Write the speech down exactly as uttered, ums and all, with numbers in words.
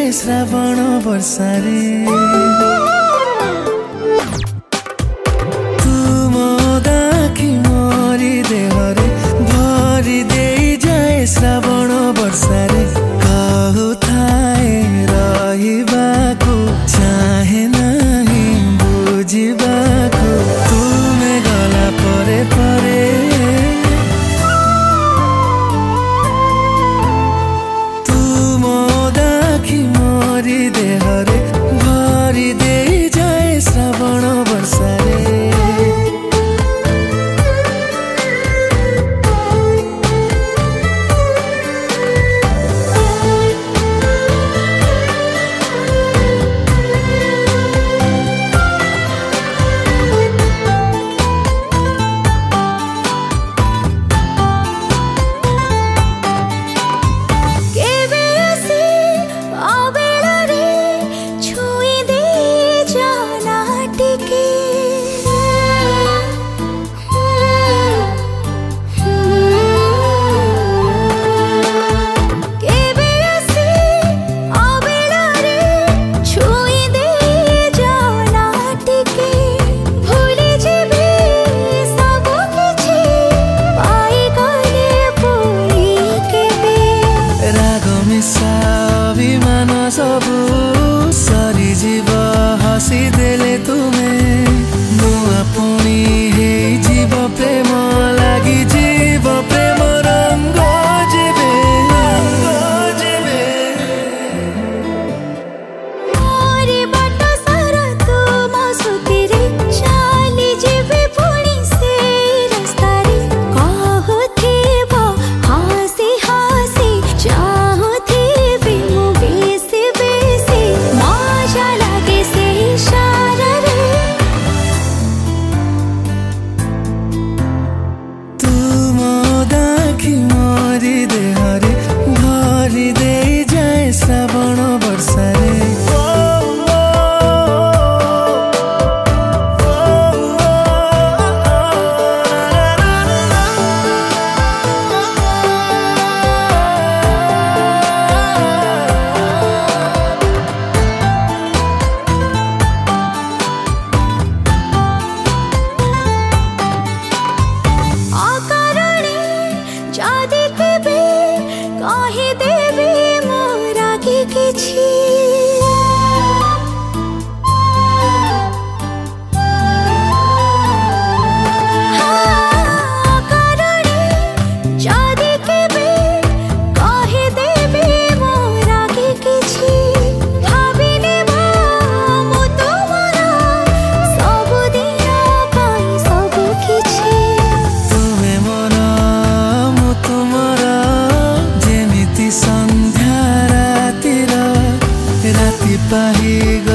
श्रावण वर्षारे तुम दाखी मोरी देहरे भरी दे जाए श्रावण वर्षारे कहूए रहिबाकू चाहे नहीं बुझिबाकू तुमे गला परे परे मोरी देहरे भरी दे जाए श्रावण वर्षारे अभिमान सबू सरी जीव हसी देले तुमे नुआ पुणी हे जीव प्रेम लगी जीव प्रेम रंग जेबे रंग जेबे मोरी बाट सारा तुम सुतिरे चाली जेबे पुणी से रास्ता रे कहथिबो हसी हसी चाहो मोरी देहरे भरी दे जाए श्रावण वर्षारे जादे केबे कहि देबे मोरा के किछि जादे केबे कहि देबे मोरा के किछि भाबिले मु तोमरा सब दिन पाई सब किछि तुमे मोरा तुमरा जेमिति संध्या रातिर राति पाही